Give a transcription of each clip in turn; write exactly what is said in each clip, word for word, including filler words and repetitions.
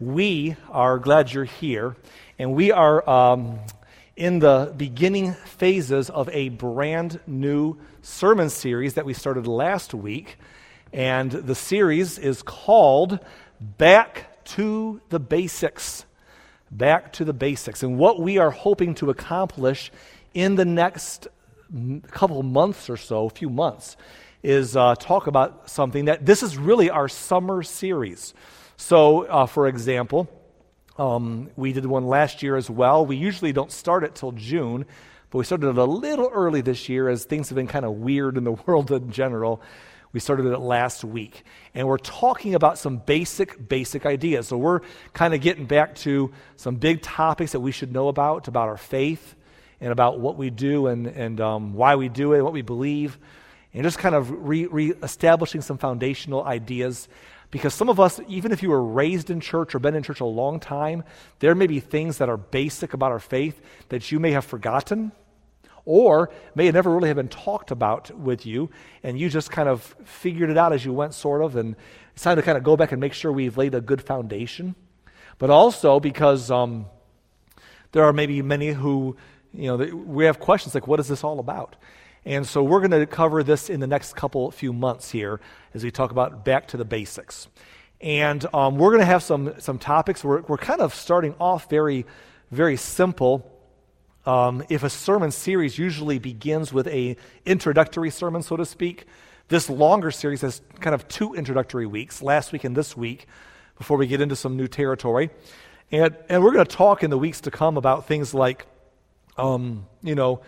We are glad you're here, and we are um, in the beginning phases of a brand new sermon series that we started last week, and the series is called Back to the Basics. Back to the Basics. And what we are hoping to accomplish in the next couple months or so, a few months, is uh, talk about something that this is really our summer series. So, uh, for example, um, we did one last year as well. We usually don't start it till June, but we started it a little early this year as things have been kind of weird in the world in general. We started it last week, and we're talking about some basic, basic ideas. So we're kind of getting back to some big topics that we should know about, about our faith and about what we do and, and um, why we do it and what we believe, and just kind of re- re-establishing some foundational ideas. Because some of us, even if you were raised in church or been in church a long time, there may be things that are basic about our faith that you may have forgotten or may have never really have been talked about with you, and you just kind of figured it out as you went, sort of, and it's time to kind of go back and make sure we've laid a good foundation. But also because um, there are maybe many who, you know, we have questions like, what is this all about? And so we're going to cover this in the next couple few months here as we talk about back to the basics. And um, we're going to have some some topics. We're, we're kind of starting off very, very simple. Um, if a sermon series usually begins with a introductory sermon, so to speak, this longer series has kind of two introductory weeks, last week and this week, before we get into some new territory. And, and we're going to talk in the weeks to come about things like, um, you know,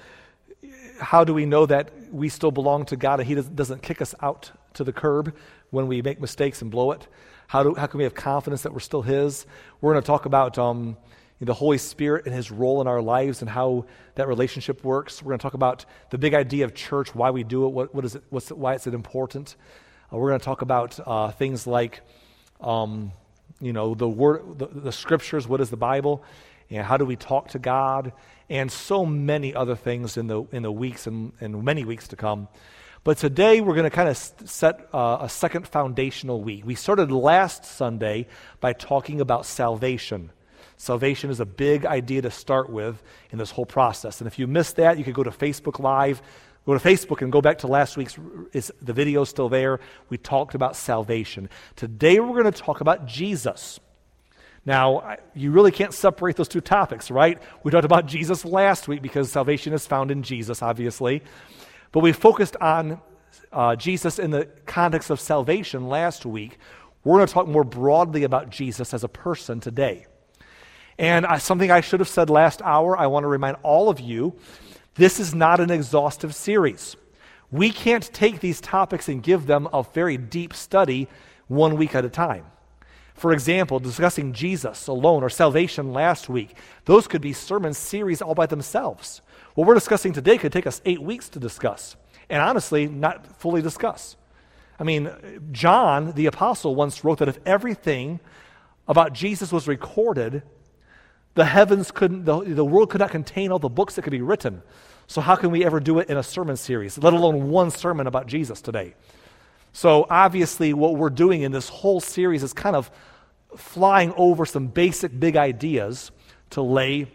how do we know that we still belong to God and He doesn't kick us out to the curb when we make mistakes and blow it? How do how can we have confidence that we're still His? We're going to talk about um, the Holy Spirit and His role in our lives and how that relationship works. We're going to talk about the big idea of church, why we do it, what what is it, what's it, why is it important. Uh, we're going to talk about uh, things like, um, you know, the word, the, the Scriptures. What is the Bible? And how do we talk to God? And so many other things in the in the weeks and, and many weeks to come. But today we're going to kind of set uh, a second foundational week. We started last Sunday by talking about salvation. Salvation is a big idea to start with in this whole process. And if you missed that, you could go to Facebook Live. Go to Facebook and go back to last week's, it's, the video's still there. We talked about salvation. Today we're going to talk about Jesus. Now, you really can't separate those two topics, right? We talked about Jesus last week because salvation is found in Jesus, obviously. But we focused on uh, Jesus in the context of salvation last week. We're going to talk more broadly about Jesus as a person today. And uh, something I should have said last hour, I want to remind all of you, this is not an exhaustive series. We can't take these topics and give them a very deep study one week at a time. For example, discussing Jesus alone or salvation last week, those could be sermon series all by themselves. What we're discussing today could take us eight weeks to discuss, and honestly, not fully discuss. I mean, John, the apostle, once wrote that if everything about Jesus was recorded, the heavens couldn't, the, the world could not contain all the books that could be written. So how can we ever do it in a sermon series, let alone one sermon about Jesus today? So obviously what we're doing in this whole series is kind of flying over some basic big ideas to lay,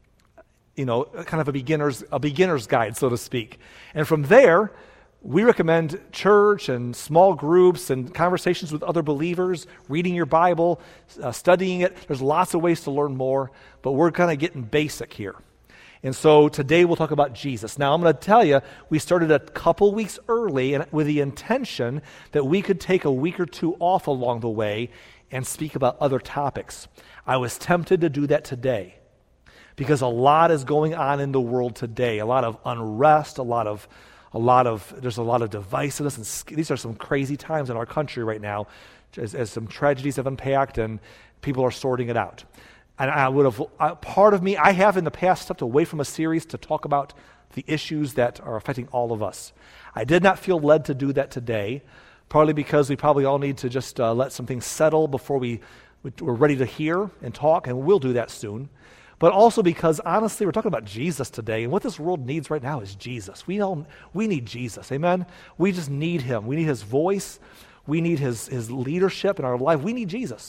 you know, kind of a beginner's a beginner's guide, so to speak. And from there, we recommend church and small groups and conversations with other believers, reading your Bible, uh, studying it. There's lots of ways to learn more, but we're kind of getting basic here. And so today we'll talk about Jesus. Now I'm going to tell you, we started a couple weeks early and with the intention that we could take a week or two off along the way and speak about other topics. I was tempted to do that today because a lot is going on in the world today. A lot of unrest, a lot of, a lot of, there's a lot of divisiveness, and these are some crazy times in our country right now as, as some tragedies have unpacked and people are sorting it out. And I would have, uh, part of me, I have in the past stepped away from a series to talk about the issues that are affecting all of us. I did not feel led to do that today, partly because we probably all need to just uh, let some things settle before we, we're ready to hear and talk, and we'll do that soon. But also because, honestly, we're talking about Jesus today, and what this world needs right now is Jesus. We all, we need Jesus, amen? We just need Him. We need His voice. We need His, His leadership in our life. We need Jesus.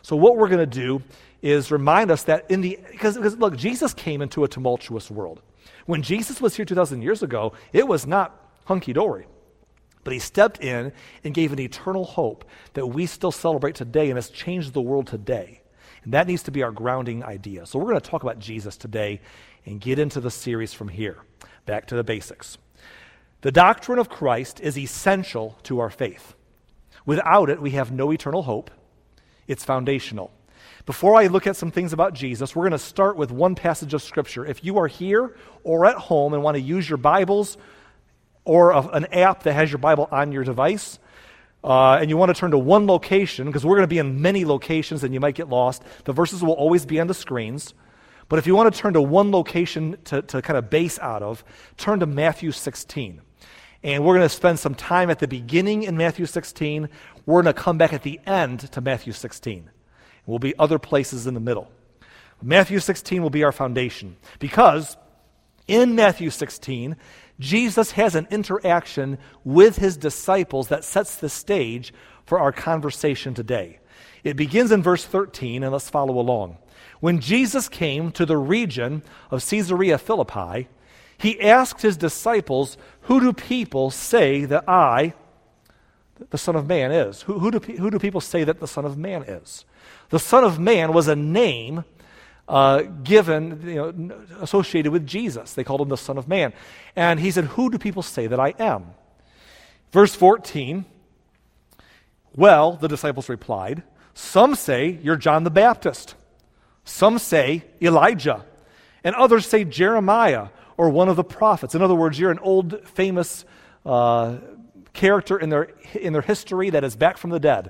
So what we're going to do is remind us that in the, because, because look, Jesus came into a tumultuous world. When Jesus was here two thousand years ago, it was not hunky-dory. But he stepped in and gave an eternal hope that we still celebrate today and has changed the world today. And that needs to be our grounding idea. So we're going to talk about Jesus today and get into the series from here. Back to the basics. The doctrine of Christ is essential to our faith. Without it, we have no eternal hope. It's foundational. Before I look at some things about Jesus, we're going to start with one passage of Scripture. If you are here or at home and want to use your Bibles or a, an app that has your Bible on your device, uh, and you want to turn to one location, because we're going to be in many locations and you might get lost, the verses will always be on the screens. But if you want to turn to one location to, to kind of base out of, turn to Matthew sixteen. And we're going to spend some time at the beginning in Matthew sixteen. We're going to come back at the end to Matthew sixteen. Will be other places in the middle. Matthew sixteen will be our foundation, because in Matthew sixteen, Jesus has an interaction with his disciples that sets the stage for our conversation today. It begins in verse thirteen, and let's follow along. When Jesus came to the region of Caesarea Philippi, he asked his disciples, "Who do people say that I, the Son of Man, is?" Who, who, do, who do people say that the Son of Man is? The Son of Man was a name uh, given, you know, associated with Jesus. They called him the Son of Man. And he said, "Who do people say that I am?" Verse fourteen, "Well," the disciples replied, "some say you're John the Baptist. Some say Elijah. And others say Jeremiah or one of the prophets." In other words, you're an old famous uh, character in their, in their history that is back from the dead.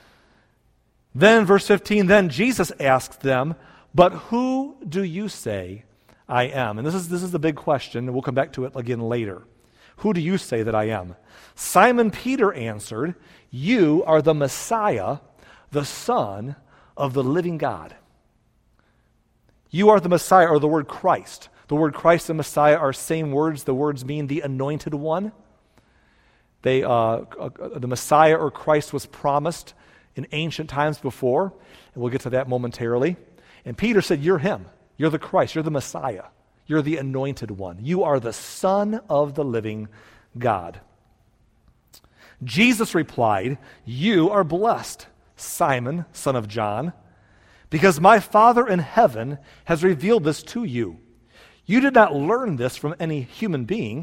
Then, verse fifteen, then Jesus asked them, "But who do you say I am?" And this is, this is the big question, and we'll come back to it again later. Who do you say that I am? Simon Peter answered, "You are the Messiah, the Son of the living God." You are the Messiah, or the word Christ. The word Christ and Messiah are same words. The words mean the anointed one. They, uh, uh, the Messiah or Christ was promised in ancient times before, and we'll get to that momentarily. And Peter said, "You're him. You're the Christ. You're the Messiah. You're the anointed one. You are the Son of the living God." Jesus replied, "You are blessed, Simon, son of John, because my Father in heaven has revealed this to you. You did not learn this from any human being.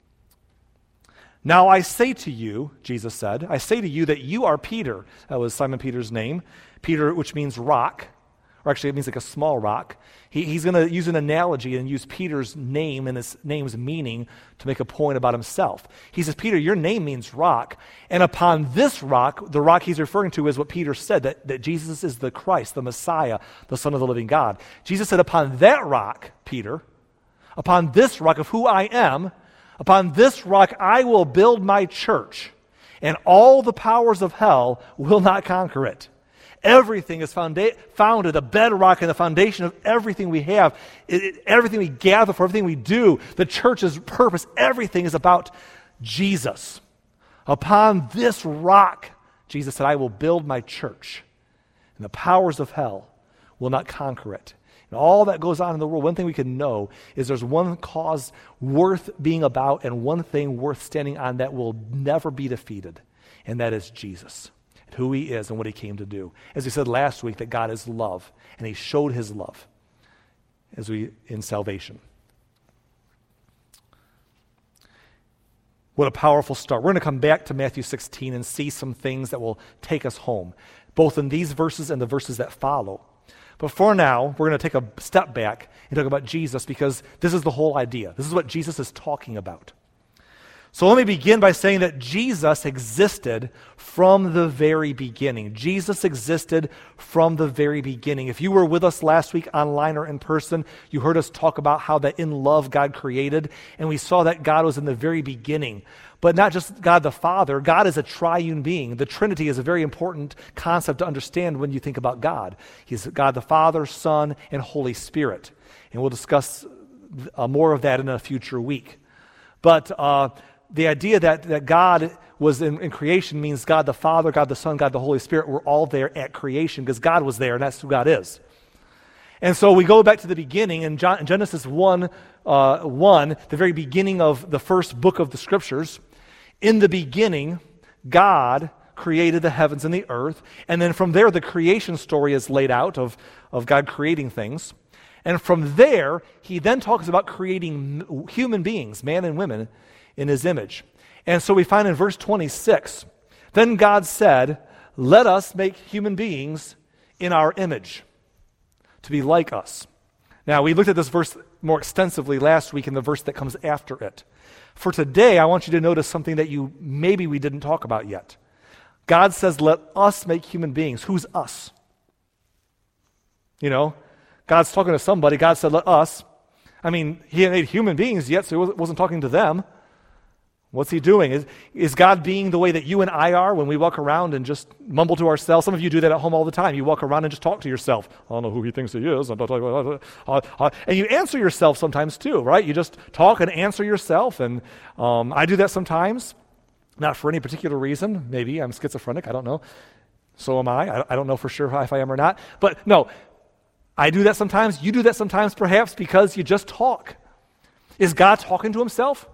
Now I say to you," Jesus said, "I say to you that you are Peter." That was Simon Peter's name. Peter, which means rock, or actually it means like a small rock. He, he's going to use an analogy and use Peter's name and his name's meaning to make a point about himself. He says, "Peter, your name means rock, and upon this rock," the rock he's referring to is what Peter said, that, that Jesus is the Christ, the Messiah, the Son of the living God. Jesus said, "Upon that rock, Peter, upon this rock of who I am, upon this rock I will build my church, and all the powers of hell will not conquer it." Everything is founda- founded, the bedrock and the foundation of everything we have, it, it, everything we gather for, everything we do, the church's purpose, everything is about Jesus. Upon this rock, Jesus said, "I will build my church, and the powers of hell will not conquer it." And all that goes on in the world, one thing we can know is there's one cause worth being about and one thing worth standing on that will never be defeated, and that is Jesus. Who he is and what he came to do. As we said last week, that God is love, and he showed his love as we in salvation. What a powerful start. We're going to come back to Matthew sixteen and see some things that will take us home, both in these verses and the verses that follow. But for now, we're going to take a step back and talk about Jesus, because this is the whole idea. This is what Jesus is talking about. So let me begin by saying that Jesus existed from the very beginning. Jesus existed from the very beginning. If you were with us last week online or in person, you heard us talk about how that in love God created, and we saw that God was in the very beginning. But not just God the Father, God is a triune being. The Trinity is a very important concept to understand when you think about God. He's God the Father, Son, and Holy Spirit. And we'll discuss uh, more of that in a future week. But uh, the idea that, that God was in, in creation means God the Father, God the Son, God the Holy Spirit were all there at creation because God was there, and that's who God is. And so we go back to the beginning in, John, in Genesis one, uh, one, the very beginning of the first book of the Scriptures. In the beginning, God created the heavens and the earth, and then from there the creation story is laid out of, of God creating things. And from there, he then talks about creating human beings, man and women, in his image. And so we find in verse twenty-six, then God said, let us make human beings in our image, to be like us. Now, we looked at this verse more extensively last week in the verse that comes after it. For today, I want you to notice something that you maybe we didn't talk about yet. God says, let us make human beings. Who's us? You know, God's talking to somebody. God said, let us. I mean, he hadn't made human beings yet, so he wasn't talking to them. What's he doing? Is, is God being the way that you and I are when we walk around and just mumble to ourselves? Some of you do that at home all the time. You walk around and just talk to yourself. I don't know who he thinks he is. And you answer yourself sometimes too, right? You just talk and answer yourself. And um, I do that sometimes, not for any particular reason. Maybe I'm schizophrenic. I don't know. So am I. I, I don't know for sure if I am or not. But no, I do that sometimes. You do that sometimes perhaps because you just talk. Is God talking to himself?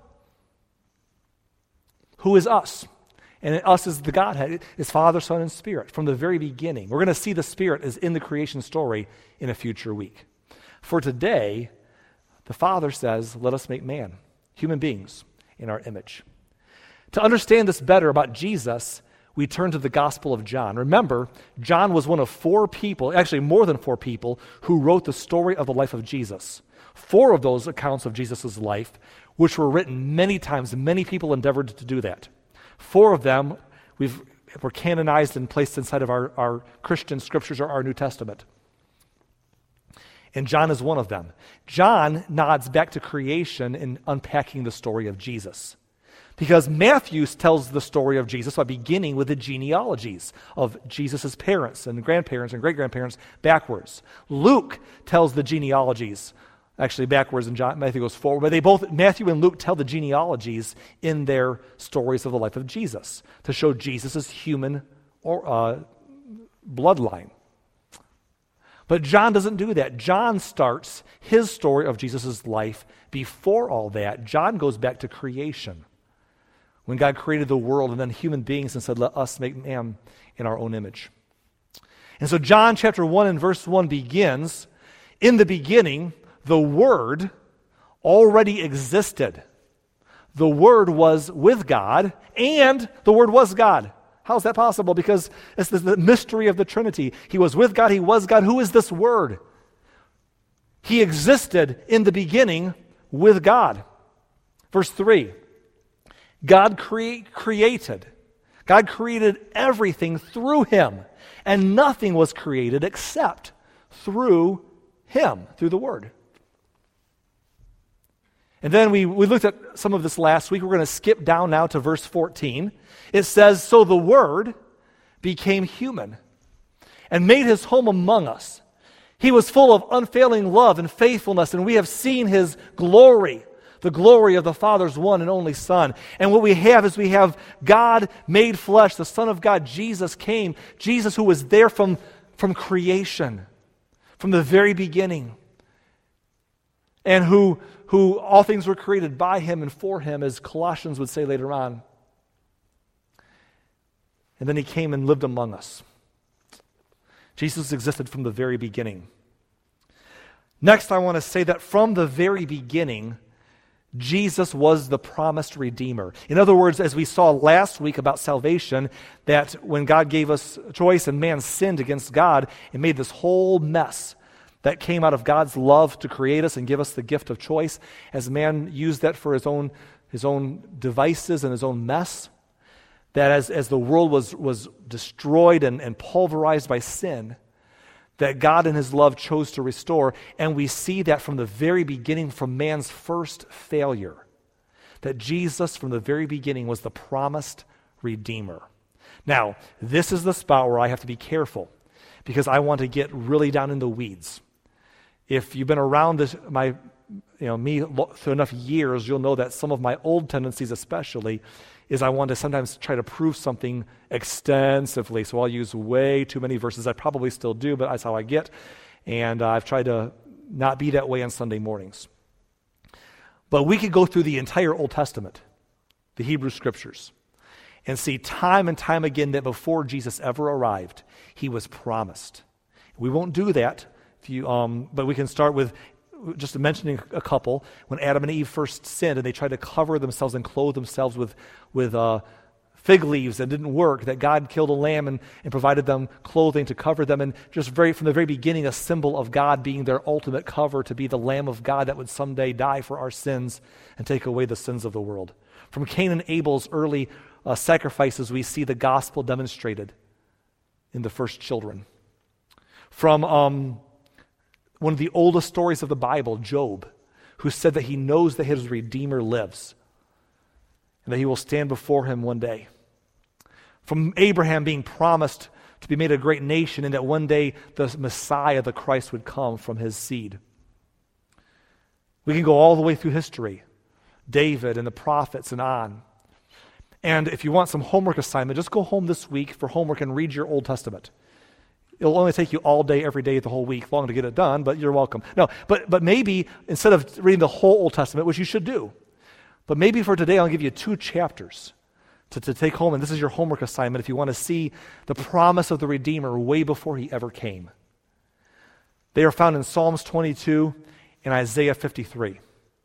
Who is us? And us is the Godhead. It's Father, Son, and Spirit from the very beginning. We're going to see the Spirit is in the creation story in a future week. For today, the Father says, let us make man, human beings, in our image. To understand this better about Jesus, we turn to the Gospel of John. Remember, John was one of four people, actually more than four people, who wrote the story of the life of Jesus. Four of those accounts of Jesus' life, which were written many times, many people endeavored to do that. Four of them we've, were canonized and placed inside of our, our Christian scriptures or our New Testament. And John is one of them. John nods back to creation in unpacking the story of Jesus. Because Matthew tells the story of Jesus by beginning with the genealogies of Jesus' parents and grandparents and great-grandparents backwards. Luke tells the genealogies actually backwards, and John, Matthew goes forward. But they both, Matthew and Luke, tell the genealogies in their stories of the life of Jesus to show Jesus' human or uh, bloodline. But John doesn't do that. John starts his story of Jesus' life before all that. John goes back to creation, when God created the world and then human beings and said, let us make man in our own image. And so John chapter one and verse one begins, in the beginning, the Word already existed. The Word was with God, and the Word was God. How is that possible? Because it's the mystery of the Trinity. He was with God, he was God. Who is this Word? He existed in the beginning with God. Verse three, God cre- created. God created everything through him, and nothing was created except through him, through the Word. And then we, we looked at some of this last week. We're going to skip down now to verse fourteen. It says, so the Word became human and made his home among us. He was full of unfailing love and faithfulness, and we have seen his glory, the glory of the Father's one and only Son. And what we have is we have God made flesh, the Son of God, Jesus came, Jesus who was there from, from creation, from the very beginning, and who, who all things were created by him and for him, as Colossians would say later on. And then he came and lived among us. Jesus existed from the very beginning. Next, I want to say that from the very beginning, Jesus was the promised Redeemer. In other words, as we saw last week about salvation, that when God gave us choice and man sinned against God, it made this whole mess that came out of God's love to create us and give us the gift of choice. As man used that for his own, his own devices and his own mess, that as, as the world was, was destroyed and, and pulverized by sin, that God in his love chose to restore. And we see that from the very beginning, from man's first failure, that Jesus from the very beginning was the promised Redeemer. Now, this is the spot where I have to be careful, because I want to get really down in the weeds. If you've been around this, my you know, me through enough years, you'll know that some of my old tendencies especially is I want to sometimes try to prove something extensively. So I'll use way too many verses. I probably still do, but that's how I get. And uh, I've tried to not be that way on Sunday mornings. But we could go through the entire Old Testament, the Hebrew Scriptures, and see time and time again that before Jesus ever arrived, he was promised. We won't do that, if you, um, but we can start with just mentioning a couple. When Adam and Eve first sinned and they tried to cover themselves and clothe themselves with, with uh, fig leaves that didn't work, that God killed a lamb and, and provided them clothing to cover them, and just very from the very beginning a symbol of God being their ultimate cover, to be the Lamb of God that would someday die for our sins and take away the sins of the world. From Cain and Abel's early uh, sacrifices, we see the gospel demonstrated in the first children. From um, one of the oldest stories of the Bible, Job, who said that he knows that his Redeemer lives and that he will stand before him one day. From Abraham being promised to be made a great nation and that one day the Messiah, the Christ, would come from his seed. We can go all the way through history, David and the prophets and on. And if you want some homework assignment, just go home this week for homework and read your Old Testament. It'll only take you all day, every day, the whole week long to get it done, but you're welcome. No, but but maybe instead of reading the whole Old Testament, which you should do, but maybe for today I'll give you two chapters to, to take home, and this is your homework assignment if you want to see the promise of the Redeemer way before he ever came. They are found in Psalms twenty-two and Isaiah fifty-three.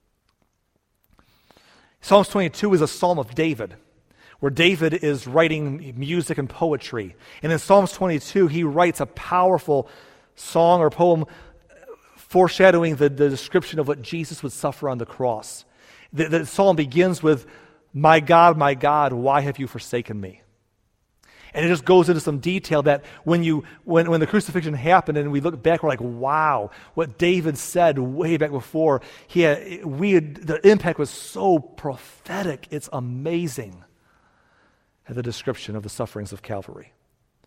Psalms twenty-two is a psalm of David, where David is writing music and poetry. And in Psalms twenty-two, he writes a powerful song or poem foreshadowing the, the description of what Jesus would suffer on the cross. The, the psalm begins with, "My God, my God, why have you forsaken me?" And it just goes into some detail that when you when, when the crucifixion happened and we look back, we're like, wow, what David said way back before. He had, we had, the impact was so prophetic. It's amazing. At the description of the sufferings of Calvary.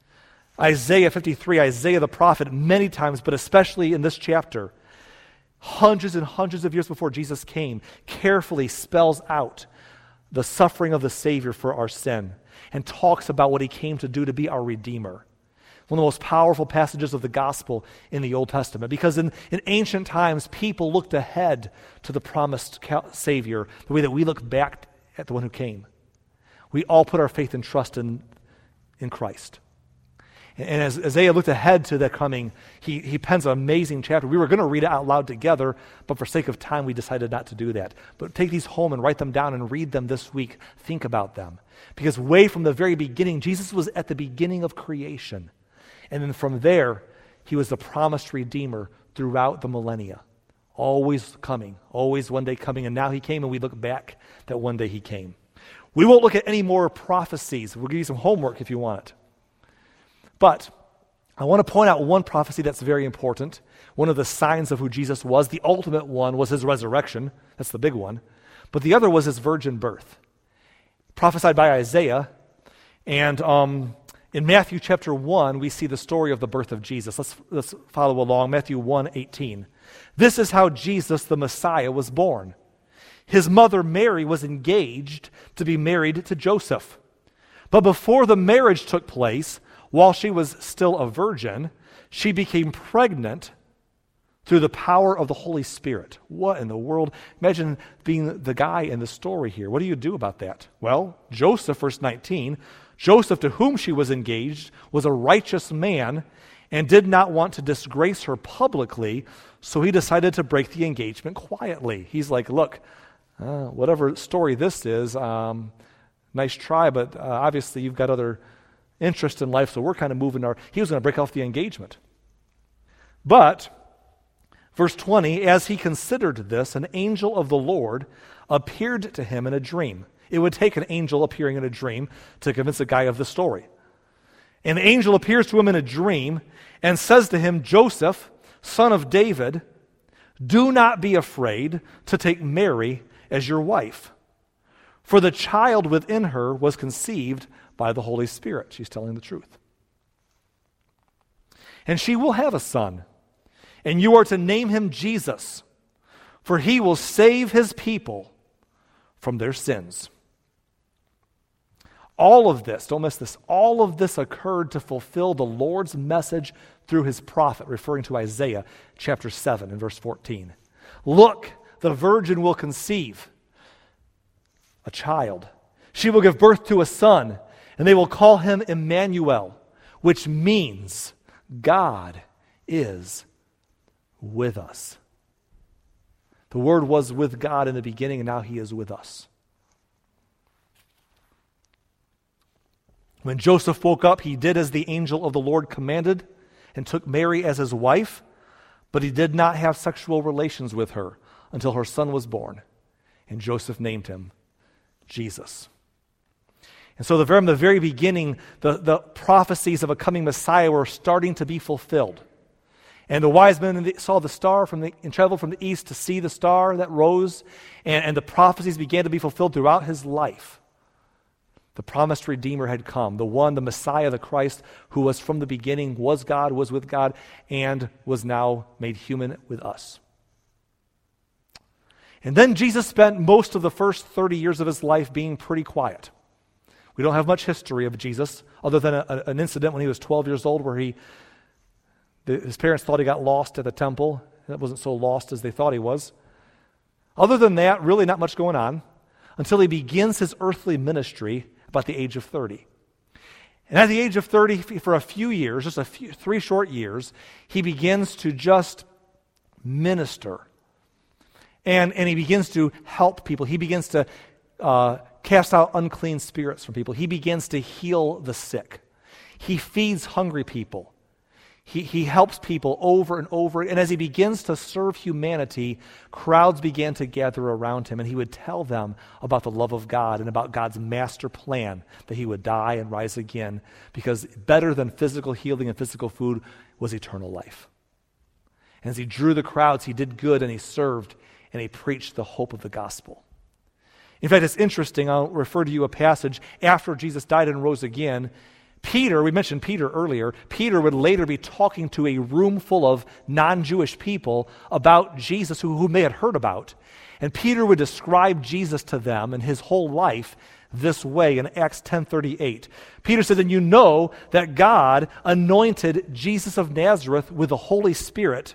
Isaiah fifty-three, Isaiah the prophet, many times, but especially in this chapter, hundreds and hundreds of years before Jesus came, carefully spells out the suffering of the Savior for our sin and talks about what he came to do to be our Redeemer. One of the most powerful passages of the gospel in the Old Testament, because in, in ancient times, people looked ahead to the promised Savior the way that we look back at the one who came. We all put our faith and trust in, in Christ. And, and as Isaiah looked ahead to that coming, he, he pens an amazing chapter. We were going to read it out loud together, but for sake of time, we decided not to do that. But take these home and write them down and read them this week. Think about them. Because way from the very beginning, Jesus was at the beginning of creation. And then from there, he was the promised Redeemer throughout the millennia. Always coming, always one day coming. And now he came, and we look back that one day he came. We won't look at any more prophecies. We'll give you some homework if you want it. But I want to point out one prophecy that's very important. One of the signs of who Jesus was. The ultimate one was his resurrection. That's the big one. But the other was his virgin birth. Prophesied by Isaiah. And um, in Matthew chapter one, we see the story of the birth of Jesus. Let's, let's follow along. Matthew one eighteen. This is how Jesus, the Messiah, was born. His mother Mary was engaged to be married to Joseph. But before the marriage took place, while she was still a virgin, she became pregnant through the power of the Holy Spirit. What in the world? Imagine being the guy in the story here. What do you do about that? Well, Joseph, verse nineteen, Joseph, to whom she was engaged, was a righteous man and did not want to disgrace her publicly, so he decided to break the engagement quietly. He's like, look, Uh, whatever story this is, um, nice try, but uh, obviously you've got other interests in life, so we're kind of moving our... He was going to break off the engagement. But, verse twenty, as he considered this, an angel of the Lord appeared to him in a dream. It would take an angel appearing in a dream to convince a guy of the story. And the angel appears to him in a dream and says to him, Joseph, son of David, do not be afraid to take Mary as your wife, for the child within her was conceived by the Holy Spirit. She's telling the truth. And she will have a son, and you are to name him Jesus, for he will save his people from their sins. All of this, don't miss this, all of this occurred to fulfill the Lord's message through his prophet, referring to Isaiah chapter seven and verse fourteen. Look, the virgin will conceive a child. She will give birth to a son, and they will call him Emmanuel, which means God is with us. The Word was with God in the beginning, and now he is with us. When Joseph woke up, he did as the angel of the Lord commanded and took Mary as his wife, but he did not have sexual relations with her until her son was born, and Joseph named him Jesus. And so the, from the very beginning, the, the prophecies of a coming Messiah were starting to be fulfilled. And the wise men saw the star from the, and traveled from the east to see the star that rose, and, and the prophecies began to be fulfilled throughout his life. The promised Redeemer had come, the one, the Messiah, the Christ, who was from the beginning, was God, was with God, and was now made human with us. And then Jesus spent most of the first thirty years of his life being pretty quiet. We don't have much history of Jesus, other than a, a, an incident when he was twelve years old where he, the, his parents thought he got lost at the temple. That wasn't so lost as they thought he was. Other than that, really not much going on until he begins his earthly ministry about the age of thirty. And at the age of thirty, for a few years, just a few, three short years, he begins to just minister. And, and he begins to help people. He begins to uh, cast out unclean spirits from people. He begins to heal the sick. He feeds hungry people. He, he helps people over and over. And as he begins to serve humanity, crowds began to gather around him, and he would tell them about the love of God and about God's master plan that he would die and rise again, because better than physical healing and physical food was eternal life. And as he drew the crowds, he did good and he served and he preached the hope of the gospel. In fact, it's interesting. I'll refer to you a passage after Jesus died and rose again. Peter, we mentioned Peter earlier, Peter would later be talking to a room full of non-Jewish people about Jesus who, whom they had heard about. And Peter would describe Jesus to them and his whole life this way in Acts ten thirty-eight. Peter said, "And you know that God anointed Jesus of Nazareth with the Holy Spirit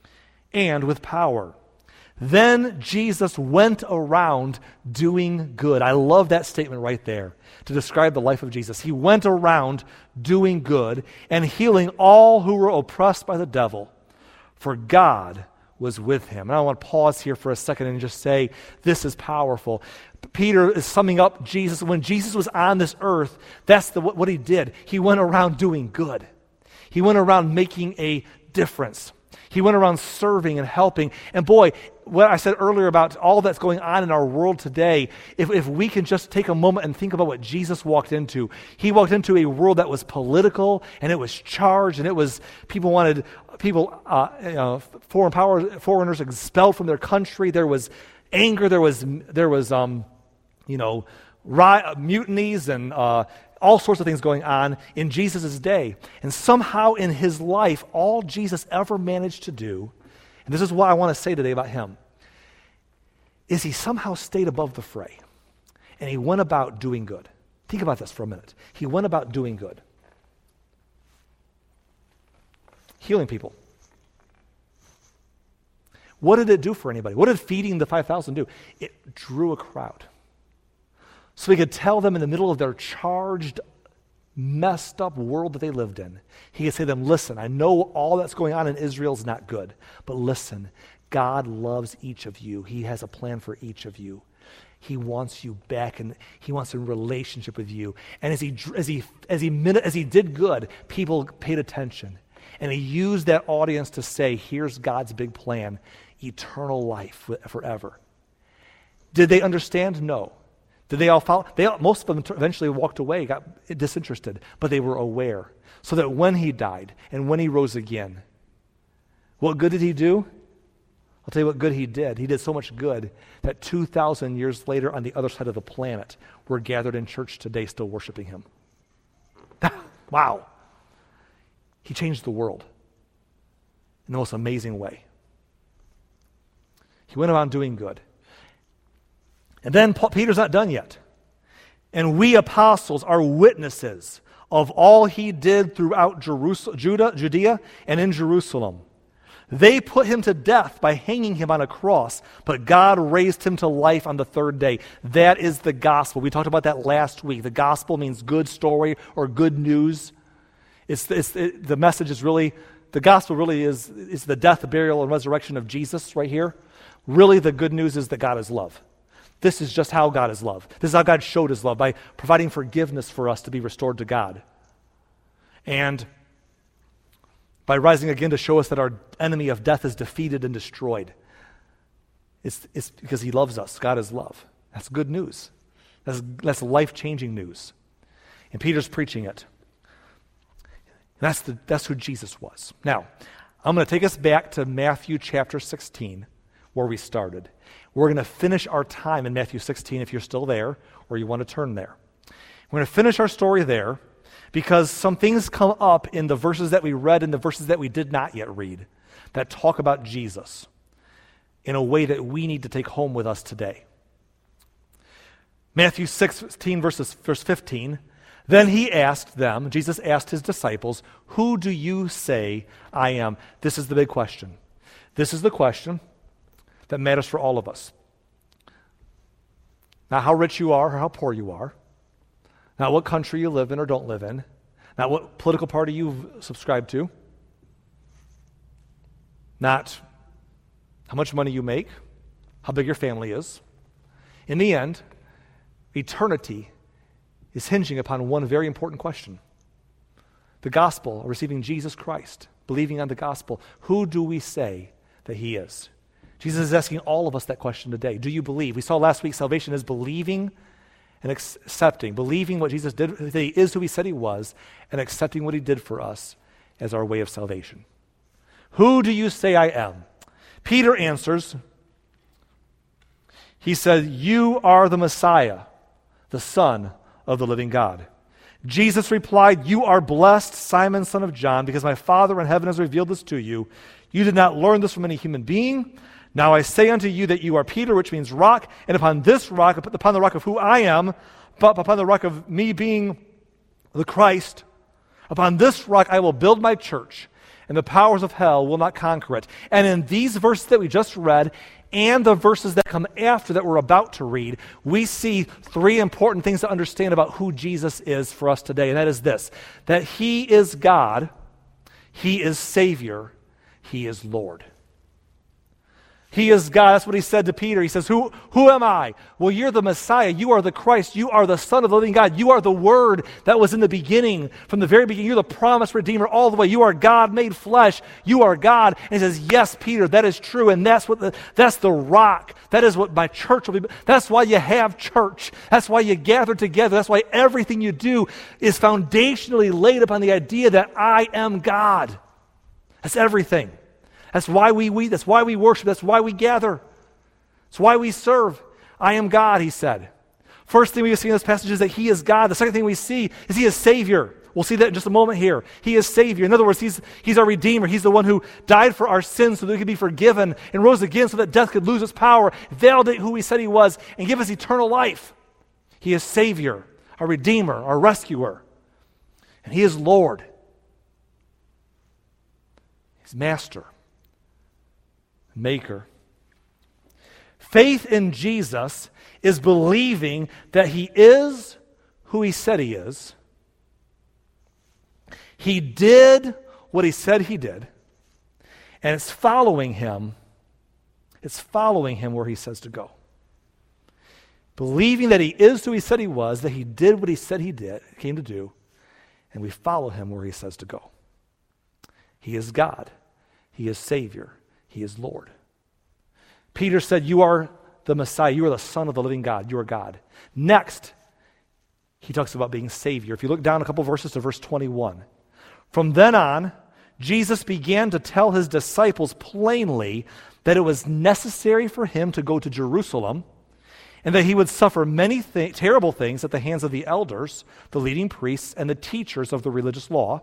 and with power. Then Jesus went around doing good." I love that statement right there to describe the life of Jesus. He went around doing good and healing all who were oppressed by the devil, for God was with him. And I want to pause here for a second and just say, this is powerful. Peter is summing up Jesus. When Jesus was on this earth, that's the, what he did. He went around doing good. He went around making a difference. He went around serving and helping. And boy, what I said earlier about all that's going on in our world today, if, if we can just take a moment and think about what Jesus walked into. He walked into a world that was political, and it was charged, and it was, people wanted, people, uh, you know, foreign power, foreigners expelled from their country. There was anger, there was, there was, um, you know, riot, mutinies and uh, all sorts of things going on in Jesus' day. And somehow in his life, all Jesus ever managed to do, and this is what I want to say today about him, is he somehow stayed above the fray. And he went about doing good. Think about this for a minute. He went about doing good. Healing people. What did it do for anybody? What did feeding the five thousand do? It drew a crowd. So he could tell them in the middle of their charged, messed up world that they lived in, he could say to them, listen, I know all that's going on in Israel is not good, but listen, God loves each of you. He has a plan for each of you. He wants you back, and he wants a relationship with you. And as he as he as he as he did good, people paid attention, and he used that audience to say, "Here's God's big plan: eternal life forever." Did they understand? No. Did they all follow? They all, most of them eventually walked away, got disinterested, but they were aware, so that when he died and when he rose again, what good did he do? I'll tell you what good he did. He did so much good that two thousand years later on the other side of the planet, we're gathered in church today still worshiping him. Wow. He changed the world in the most amazing way. He went around doing good. And then Paul, Peter's not done yet. And we apostles are witnesses of all he did throughout Jerusalem, Judah, Judea and in Jerusalem. They put him to death by hanging him on a cross, but God raised him to life on the third day. That is the gospel. We talked about that last week. The gospel means good story or good news. It's, it's it, the message is really, the gospel really is, is the death, burial, and resurrection of Jesus right here. Really, the good news is that God is love. This is just how God is love. This is how God showed his love, by providing forgiveness for us to be restored to God. And by rising again to show us that our enemy of death is defeated and destroyed. It's, it's because he loves us. God is love. That's good news. That's, that's life-changing news. And Peter's preaching it. And that's, the, that's who Jesus was. Now, I'm going to take us back to Matthew chapter sixteen, where we started. We're going to finish our time in Matthew sixteen, if you're still there, or you want to turn there. We're going to finish our story there, because some things come up in the verses that we read and the verses that we did not yet read that talk about Jesus in a way that we need to take home with us today. Matthew sixteen, verses, verse fifteen, then he asked them, Jesus asked his disciples, who do you say I am? This is the big question. This is the question that matters for all of us. Not how rich you are or how poor you are. Not what country you live in or don't live in. Not what political party you subscribe to. Not how much money you make, how big your family is. In the end, eternity is hinging upon one very important question. The gospel, receiving Jesus Christ, believing on the gospel. Who do we say that he is? Jesus is asking all of us that question today. Do you believe? We saw last week salvation is believing and accepting, believing what Jesus did, that he is who he said he was, and accepting what he did for us as our way of salvation. Who do you say I am? Peter answers, he said, you are the Messiah, the Son of the living God. Jesus replied, you are blessed, Simon, son of John, because my Father in heaven has revealed this to you. You did not learn this from any human being. Now I say unto you that you are Peter, which means rock, and upon this rock, upon the rock of who I am, but upon the rock of me being the Christ, upon this rock I will build my church, and the powers of hell will not conquer it. And in these verses that we just read, and the verses that come after that we're about to read, we see three important things to understand about who Jesus is for us today, and that is this, that he is God, he is Savior, he is Lord. He is God. That's what he said to Peter. He says, who, who am I? Well, you're the Messiah. You are the Christ. You are the Son of the living God. You are the Word that was in the beginning. From the very beginning, you're the promised Redeemer all the way. You are God made flesh. You are God. And he says, yes, Peter, that is true. And that's what the, that's the rock. That is what my church will be. That's why you have church. That's why you gather together. That's why everything you do is foundationally laid upon the idea that I am God. That's everything. That's why we, we that's why we worship. That's why we gather. That's why we serve. I am God, he said. First thing we see in this passage is that he is God. The second thing we see is he is Savior. We'll see that in just a moment here. He is Savior. In other words, he's, he's our Redeemer. He's the one who died for our sins so that we could be forgiven and rose again so that death could lose its power, validate who he said he was, and give us eternal life. He is Savior, our Redeemer, our Rescuer. And he is Lord. He's Master. Maker. Faith in Jesus is believing that he is who he said he is. He did what he said he did. And it's following him. It's following him where he says to go. Believing that he is who he said he was, that he did what he said he did, came to do, and we follow him where he says to go. He is God. He is Savior. He is Lord. Peter said, you are the Messiah. You are the Son of the living God. You are God. Next, he talks about being Savior. If you look down a couple verses to verse twenty-one. From then on, Jesus began to tell his disciples plainly that it was necessary for him to go to Jerusalem and that he would suffer many th- terrible things at the hands of the elders, the leading priests, and the teachers of the religious law.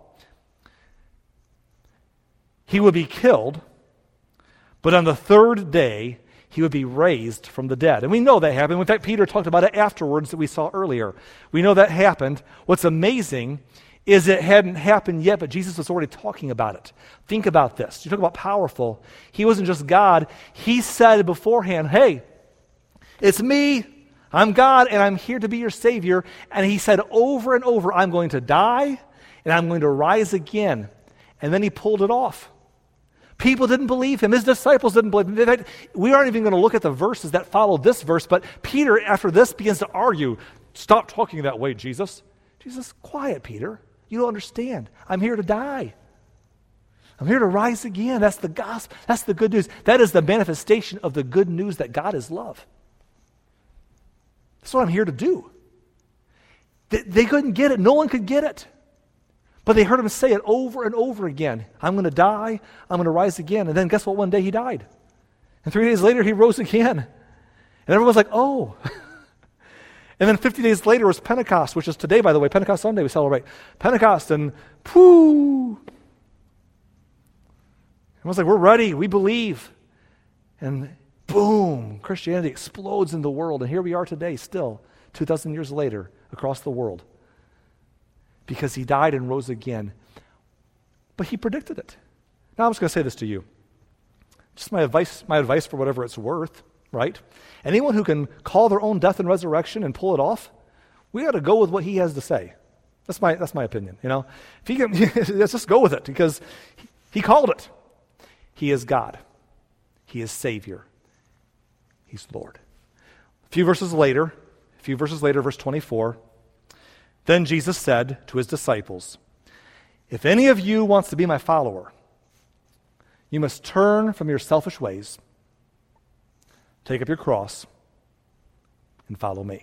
He would be killed, but on the third day, he would be raised from the dead. And we know that happened. In fact, Peter talked about it afterwards that we saw earlier. We know that happened. What's amazing is it hadn't happened yet, but Jesus was already talking about it. Think about this. You talk about powerful. He wasn't just God. He said beforehand, hey, it's me. I'm God, and I'm here to be your Savior. And he said over and over, I'm going to die, and I'm going to rise again. And then he pulled it off. People didn't believe him. His disciples didn't believe him. In fact, we aren't even going to look at the verses that follow this verse, but Peter, after this, begins to argue, stop talking that way, Jesus. Jesus, quiet, Peter. You don't understand. I'm here to die. I'm here to rise again. That's the gospel. That's the good news. That is the manifestation of the good news that God is love. That's what I'm here to do. They, they couldn't get it. No one could get it. But they heard him say it over and over again. I'm going to die. I'm going to rise again. And then guess what? One day he died. And three days later he rose again. And everyone's like, oh. And then fifty days later was Pentecost, which is today, by the way. Pentecost Sunday we celebrate. Pentecost and pooh. Everyone's like, we're ready. We believe. And boom, Christianity explodes in the world. And here we are today still, two thousand years later, across the world. Because he died and rose again. But he predicted it. Now I'm just going to say this to you. Just my advice, my advice for whatever it's worth, right? Anyone who can call their own death and resurrection and pull it off, we got to go with what he has to say. That's my that's my opinion, you know. If he can, let's just go with it because he, he called it. He is God. He is Savior. He's Lord. A few verses later, a few verses later, verse twenty-four, then Jesus said to his disciples, if any of you wants to be my follower, you must turn from your selfish ways, take up your cross, and follow me.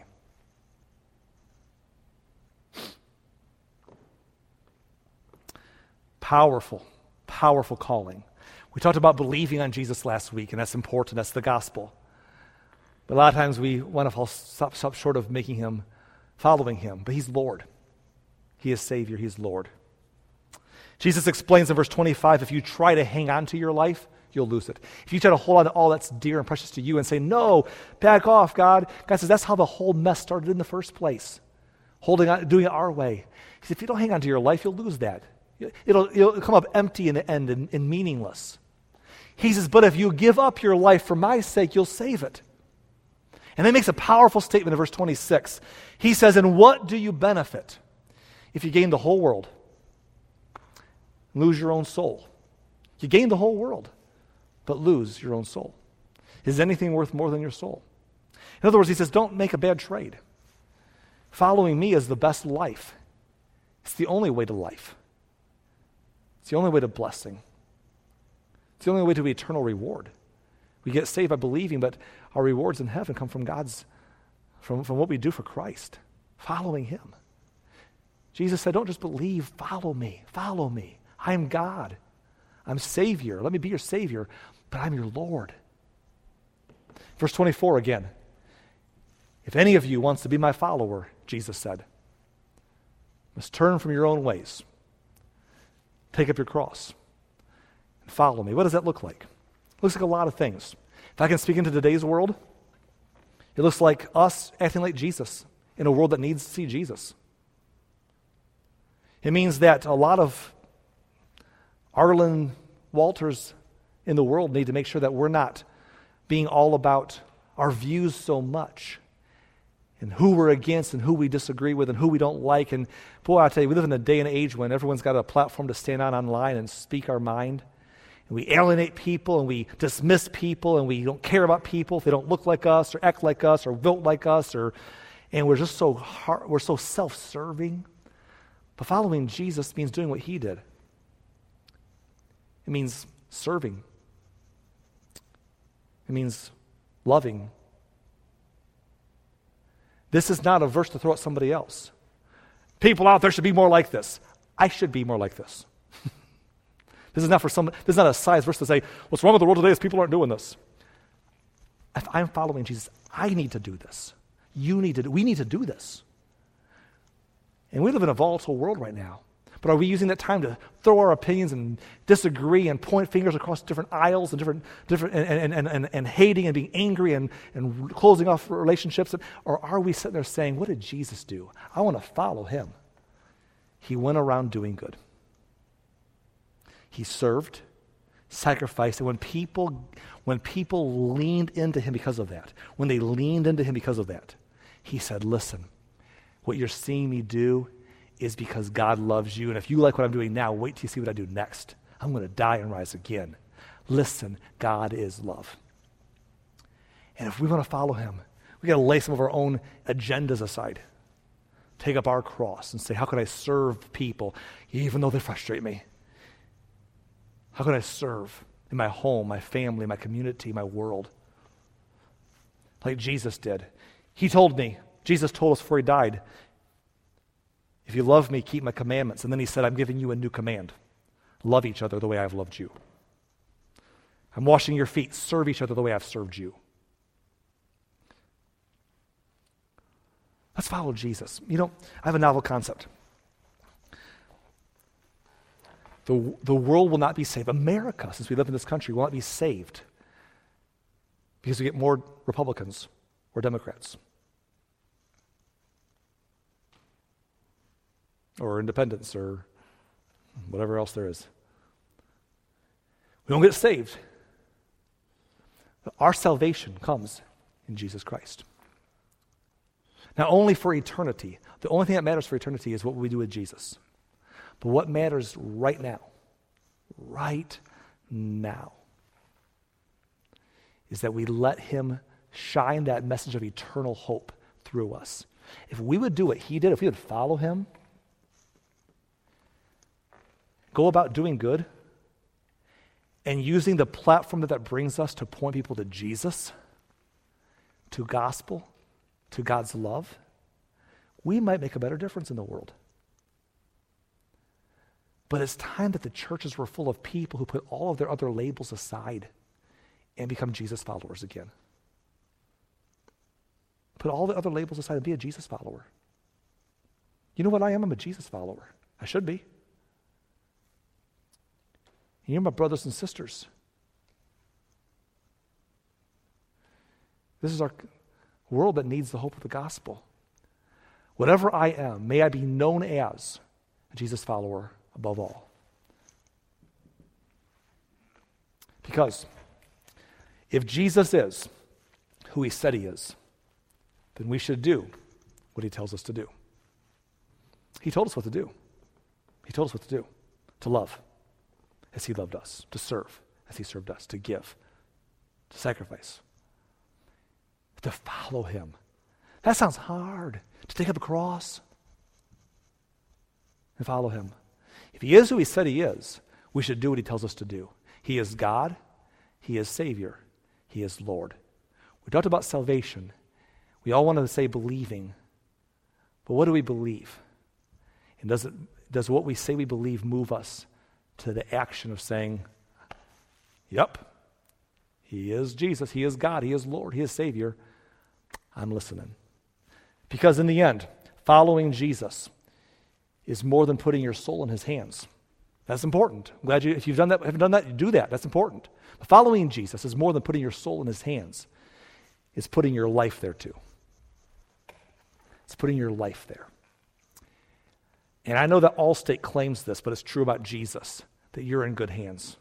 Powerful, powerful calling. We talked about believing on Jesus last week, and that's important. That's the gospel. But a lot of times we want to fall stop, stop short of making him, following him. But he's Lord. He is Savior. He's Lord. Jesus explains in verse twenty-five, if you try to hang on to your life, you'll lose it. If you try to hold on to all that's dear and precious to you and say, no, back off, God. God says that's how the whole mess started in the first place. Holding on, doing it our way. He says, if you don't hang on to your life, you'll lose that. It'll, it'll come up empty in the end and, and meaningless. He says, but if you give up your life for my sake, you'll save it. And then he makes a powerful statement in verse twenty-six. He says, and what do you benefit if you gain the whole world, lose your own soul? You gain the whole world, but lose your own soul. Is anything worth more than your soul? In other words, he says, don't make a bad trade. Following me is the best life. It's the only way to life. It's the only way to blessing. It's the only way to eternal reward. We get saved by believing, but our rewards in heaven come from God's, from, from what we do for Christ, following him. Jesus said, don't just believe, follow me, follow me. I am God. I'm Savior. Let me be your Savior, but I'm your Lord. Verse twenty-four again. If any of you wants to be my follower, Jesus said, must turn from your own ways. Take up your cross and follow me. What does that look like? It looks like a lot of things. If I can speak into today's world, it looks like us acting like Jesus in a world that needs to see Jesus. It means that a lot of Arlen Walters in the world need to make sure that we're not being all about our views so much and who we're against and who we disagree with and who we don't like. And boy, I tell you, we live in a day and age when everyone's got a platform to stand on online and speak our mind. And we alienate people and we dismiss people and we don't care about people if they don't look like us or act like us or vote like us, or and we're just so hard, we're so self-serving. But following Jesus means doing what he did. It means serving. It means loving. This is not a verse to throw at somebody else. People out there should be more like this. I should be more like this. This is not for some. This is not a size verse to say, what's wrong with the world today is people aren't doing this. If I'm following Jesus, I need to do this. You need to do, we need to do this. And we live in a volatile world right now. But are we using that time to throw our opinions and disagree and point fingers across different aisles and different, different and, and, and, and hating and being angry and, and closing off relationships? Or are we sitting there saying, what did Jesus do? I want to follow him. He went around doing good. He served, sacrificed, and when people, when people leaned into him because of that, when they leaned into him because of that, he said, listen, what you're seeing me do is because God loves you, and if you like what I'm doing now, wait till you see what I do next. I'm going to die and rise again. Listen, God is love. And if we want to follow him, we got to lay some of our own agendas aside. Take up our cross and say, how can I serve people even though they frustrate me? How can I serve in my home, my family, my community, my world? Like Jesus did. He told me, Jesus told us before he died, if you love me, keep my commandments. And then he said, I'm giving you a new command. Love each other the way I've loved you. I'm washing your feet. Serve each other the way I've served you. Let's follow Jesus. You know, I have a novel concept. The, the world will not be saved. America, since we live in this country, will not be saved because we get more Republicans or Democrats or independents or whatever else there is. We don't get saved. But our salvation comes in Jesus Christ. Not only for eternity. The only thing that matters for eternity is what we do with Jesus. But what matters right now, right now, is that we let him shine that message of eternal hope through us. If we would do what he did, if we would follow him, go about doing good, and using the platform that that brings us to point people to Jesus, to gospel, to God's love, we might make a better difference in the world. But it's time that the churches were full of people who put all of their other labels aside and become Jesus followers again. Put all the other labels aside and be a Jesus follower. You know what I am? I'm a Jesus follower. I should be. And you're my brothers and sisters. This is our world that needs the hope of the gospel. Whatever I am, may I be known as a Jesus follower above all. Because if Jesus is who he said he is, then we should do what he tells us to do. He told us what to do. He told us what to do. To love as he loved us. To serve as he served us. To give. To sacrifice. To follow him. That sounds hard. To take up a cross and follow him. If he is who he said he is, we should do what he tells us to do. He is God. He is Savior. He is Lord. We talked about salvation. We all want to say believing. But what do we believe? And does it, does what we say we believe move us to the action of saying, yep, he is Jesus. He is God. He is Lord. He is Savior. I'm listening. Because in the end, following Jesus is more than putting your soul in his hands. That's important. I'm glad you, if you've done that, haven't done that, do that. That's important. But following Jesus is more than putting your soul in his hands. It's putting your life there too. It's putting your life there. And I know that Allstate claims this, but it's true about Jesus, that you're in good hands.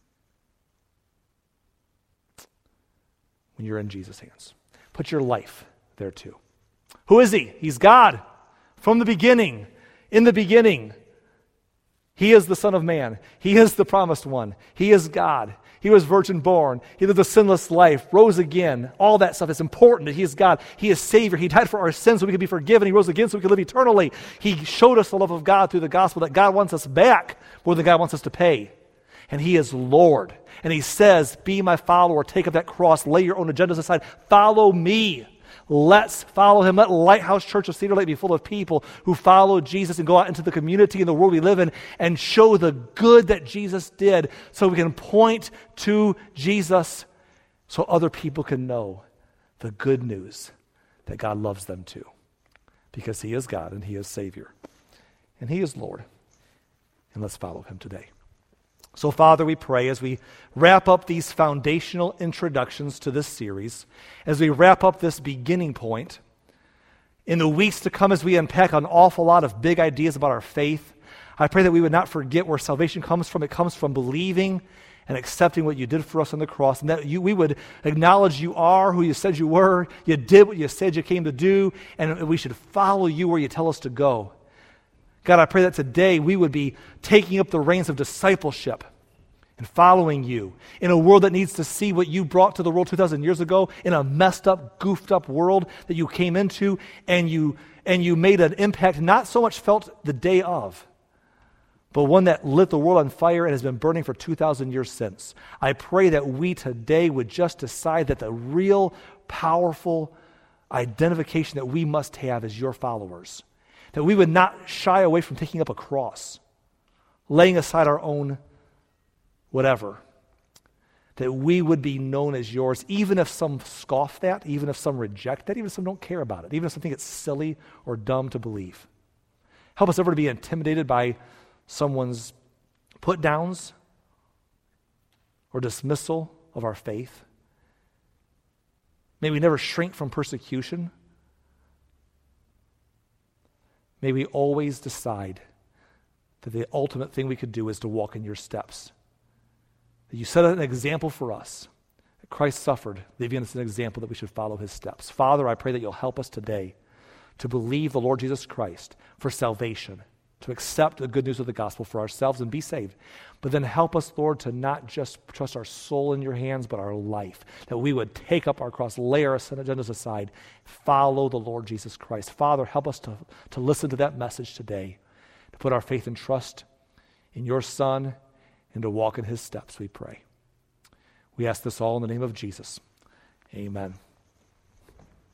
When you're in Jesus' hands. Put your life there too. Who is he? He's God. From the beginning. In the beginning. He is the Son of Man. He is the promised one. He is God. He was virgin born. He lived a sinless life, rose again. All that stuff is important that he is God. He is Savior. He died for our sins so we could be forgiven. He rose again so we could live eternally. He showed us the love of God through the gospel, that God wants us back more than God wants us to pay. And he is Lord. And he says, be my follower. Take up that cross. Lay your own agendas aside. Follow me. Let's follow him. Let Lighthouse Church of Cedar Lake be full of people who follow Jesus and go out into the community and the world we live in and show the good that Jesus did so we can point to Jesus so other people can know the good news that God loves them too. Because he is God and he is Savior. And he is Lord. and let's follow him today. So, Father, we pray as we wrap up these foundational introductions to this series, as we wrap up this beginning point, in the weeks to come as we unpack an awful lot of big ideas about our faith, I pray that we would not forget where salvation comes from. It comes from believing and accepting what you did for us on the cross, and that you, we would acknowledge you are who you said you were, you did what you said you came to do, and we should follow you where you tell us to go. God, I pray that today we would be taking up the reins of discipleship and following you in a world that needs to see what you brought to the world two thousand years ago, in a messed up, goofed up world that you came into, and you, and you made an impact not so much felt the day of, but one that lit the world on fire and has been burning for two thousand years since. I pray that we today would just decide that the real, powerful identification that we must have as your followers, that we would not shy away from taking up a cross, laying aside our own whatever, that we would be known as yours, even if some scoff that, even if some reject that, even if some don't care about it, even if some think it's silly or dumb to believe. Help us never to be intimidated by someone's put-downs or dismissal of our faith. May we never shrink from persecution. May we always decide that the ultimate thing we could do is to walk in your steps. That you set an example for us. That Christ suffered, leaving us an example that we should follow his steps. Father, I pray that you'll help us today to believe the Lord Jesus Christ for salvation, to accept the good news of the gospel for ourselves and be saved. But then help us, Lord, to not just trust our soul in your hands, but our life. That we would take up our cross, lay our sin agendas aside, follow the Lord Jesus Christ. Father, help us to, to listen to that message today, to put our faith and trust in your Son, and to walk in his steps, we pray. We ask this all in the name of Jesus. Amen.